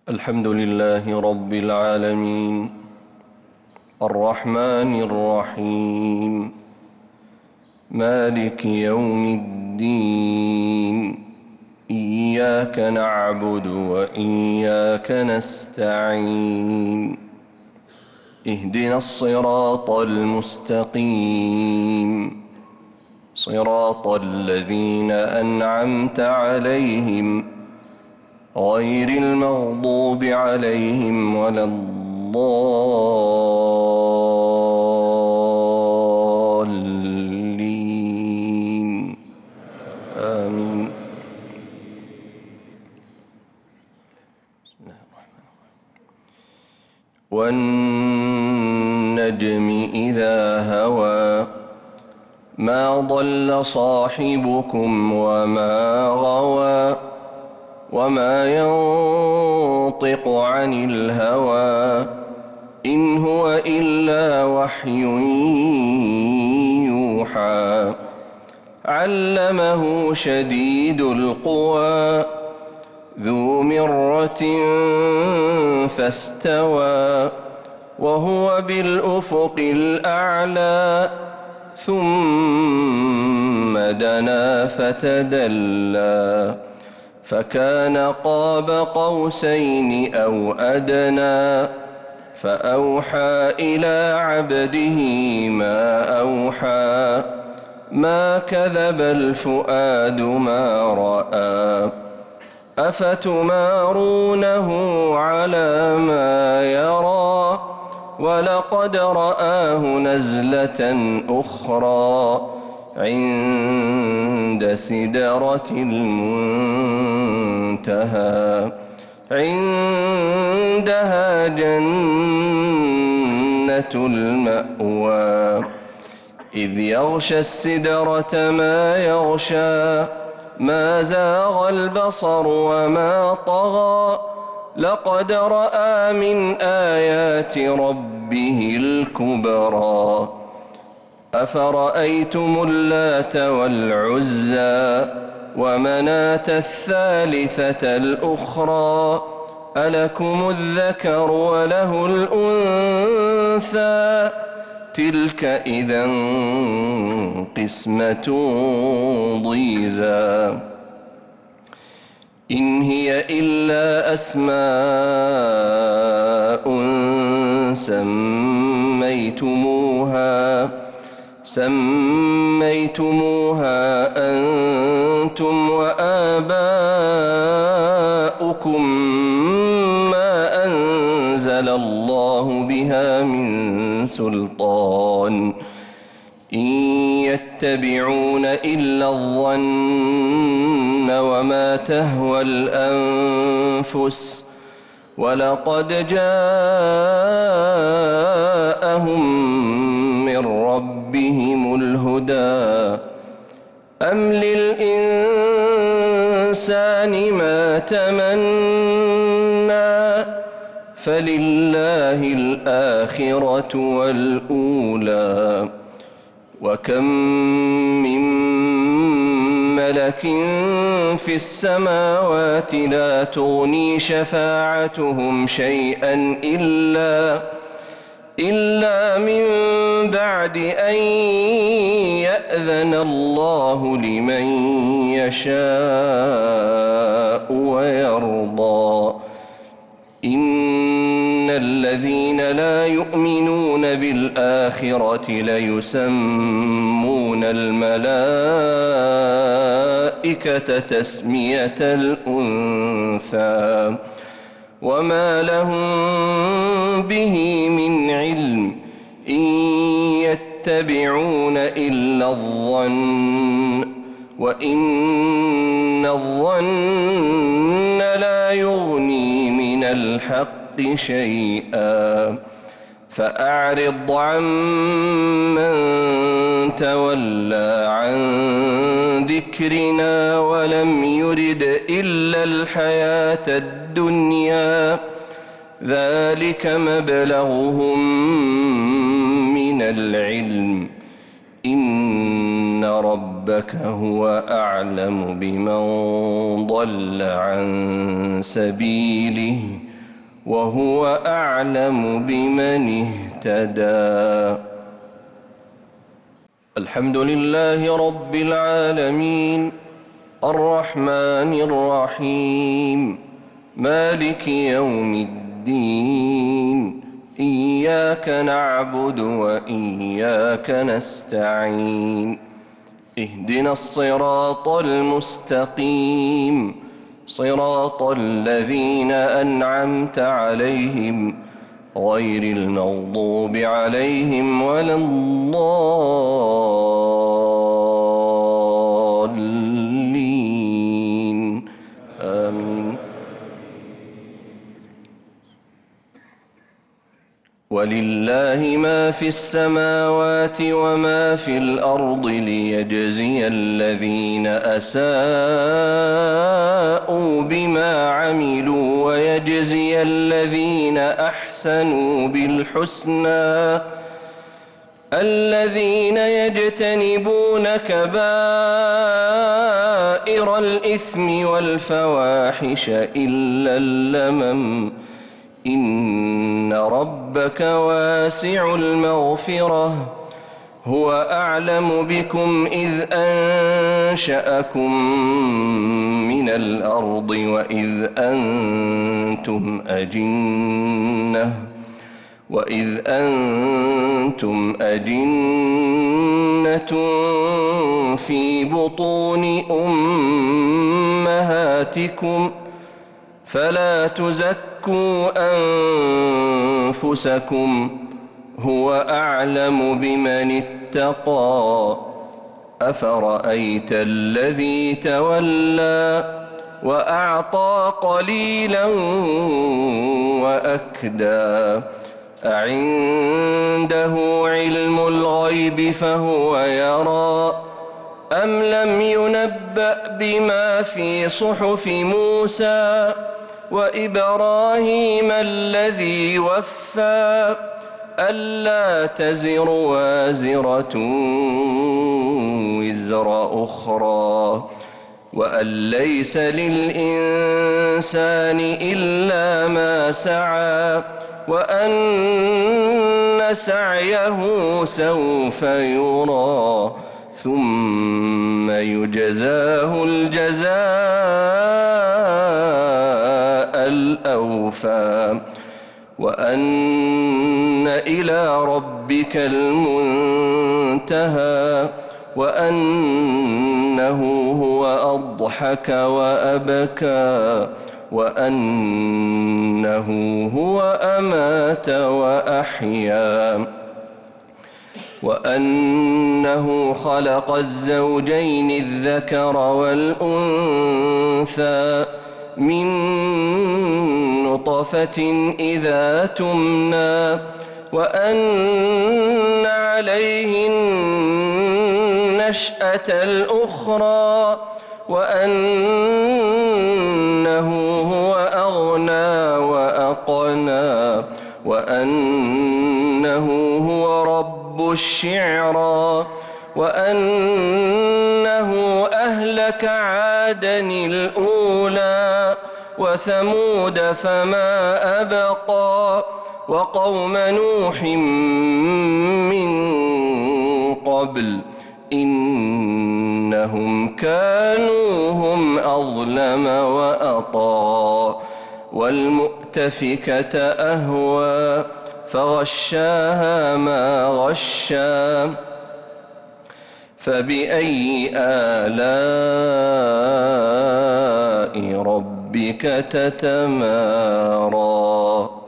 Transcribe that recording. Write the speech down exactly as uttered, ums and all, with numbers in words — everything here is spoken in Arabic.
الحمد لله رب العالمين الرحمن الرحيم مالك يوم الدين إياك نعبد وإياك نستعين اهدنا الصراط المستقيم صراط الذين أنعمت عليهم غير المغضوب عليهم ولا الضالين آمين. بسم الله الرحمن الرحيم والنجم إذا هوى ما ضل صاحبكم وما غوى وما ينطق عن الهوى إن هو إلا وحي يوحى علمه شديد القوى ذو مرة فاستوى وهو بالأفق الأعلى ثم دنا فتدلى فكان قاب قوسين أو أدنى فأوحى إلى عبده ما أوحى ما كذب الفؤاد ما رأى أفتمارونه على ما يرى ولقد رآه نزلة أخرى عند سدرة المنتهى عندها جنة المأوى إذ يغشى السدرة ما يغشى ما زاغ البصر وما طغى لقد رأى من آيات ربه الكبرى أفرأيتم اللات والعزى ومناة الثالثة الأخرى ألكم الذكر وله الأنثى تلك إذا قسمة ضيزى إن هي إلا أسماء سميتموها سميتموها أنتم وآباؤكم ما أنزل الله بها من سلطان إن يتبعون إلا الظن وما تهوى الأنفس ولقد جاءهم من ربهم الهدى أم للإنسان ما تمنى فلله الآخرة والأولى وكم من ملك في السماوات لا تغني شفاعتهم شيئا إلا إلا من بعد أن يأذن الله لمن يشاء ويرضى إن الذين لا يؤمنون بالآخرة ليسمون الملائكة تسمية الأنثى وما لهم به من علم إن يتبعون إلا الظن وإن الظن لا يغني من الحق شيئا فأعرض عمن تولى عن ذكرنا ولم يرد إلا الحياة الدنيا ذلك مبلغهم من العلم إن ربك هو أعلم بمن ضل عن سبيله وهو أعلم بمن اهتدى. الحمد لله رب العالمين الرحمن الرحيم مالك يوم الدين إياك نعبد وإياك نستعين اهدنا الصراط المستقيم صراط الذين أنعمت عليهم غير المغضوب عليهم ولا الضالين آمين. ولله ما في السماوات وما في الأرض ليجزي الذين أساءوا بما عملوا ويجزي الذين أحسنوا بالحسنى الذين يجتنبون كبائر الإثم والفواحش إلا اللمم إن ربك واسع المغفرة هو أعلم بكم إذ أنشأكم من الأرض وإذ أنتم أجنة وإذ أنتم أجنة في بطون أمهاتكم فلا تزكوا أنفسكم هو أعلم بمن اتقى. أفرأيت الذي تولى وأعطى قليلا وأكدى أعنده علم الغيب فهو يرى أم لم ينبأ بما في صحف موسى وإبراهيم الذي وفى ألا تزر وازرة وزر أخرى وأن ليس للإنسان إلا ما سعى وأن سعيه سوف يرى ثم يجزاه الجزاء الأوفى وأن إلى ربك المنتهى وأنه هو أضحك وأبكى وأنه هو أمات وأحيا وأنه خلق الزوجين الذكر والأنثى من نطفة إذا تمنى وأن عليه النشأة الأخرى وأنه هو أغنى وأقنى وأنه هو رب الشعرى وأنه أهلك عادا الأولى وثمود فما أبقى وقوم نوح من قبل إنهم كانوا هم أظلم وأطغى والمؤتفكة أهوى فغشاها ما غشا فبأي آلاء ربك تتمارى.